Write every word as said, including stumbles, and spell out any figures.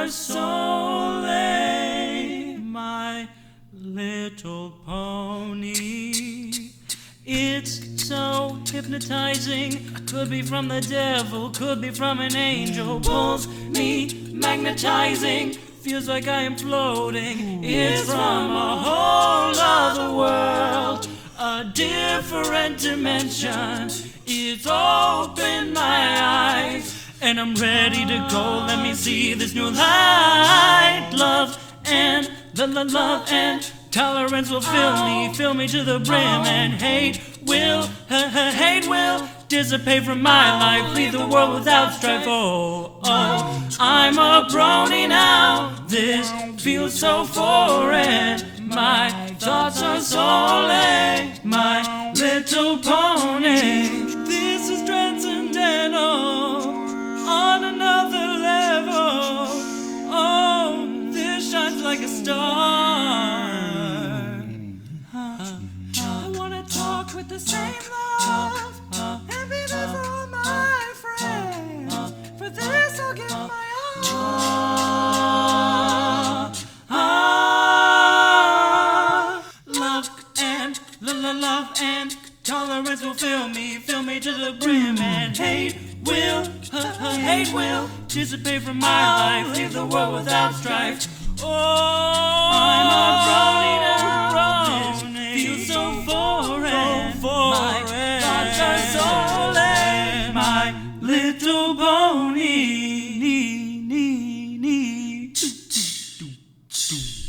are Soleil, my little pony. It's so hypnotizing, could be from the devil, could be from an angel. Pulls me, magnetizing, feels like I am floating. It's from a whole other world, a different dimension. It's opened my eyes, and I'm ready to go. Let me see this new light. Love and the la love and tolerance will fill me, fill me to the brim. And hate will, hate will dissipate from my life. Leave the world without strife. Oh, oh, I'm a brony now. This feels so foreign. My thoughts are Soleil, my little pony. This is transcendental, on another level. Oh, this shines like a star. I wanna talk with the same love and be there for all my friends. For this I'll give my all. Ah, love and la la love and tolerance will fill me, fill me to the brim. And hate will, hate will dissipate from my life. Leave the world without strife. Oh, I'm a brony now. Brony. Feels so foreign. So foreign. My thoughts are Soleil, my little pony. Nee, nee, nee.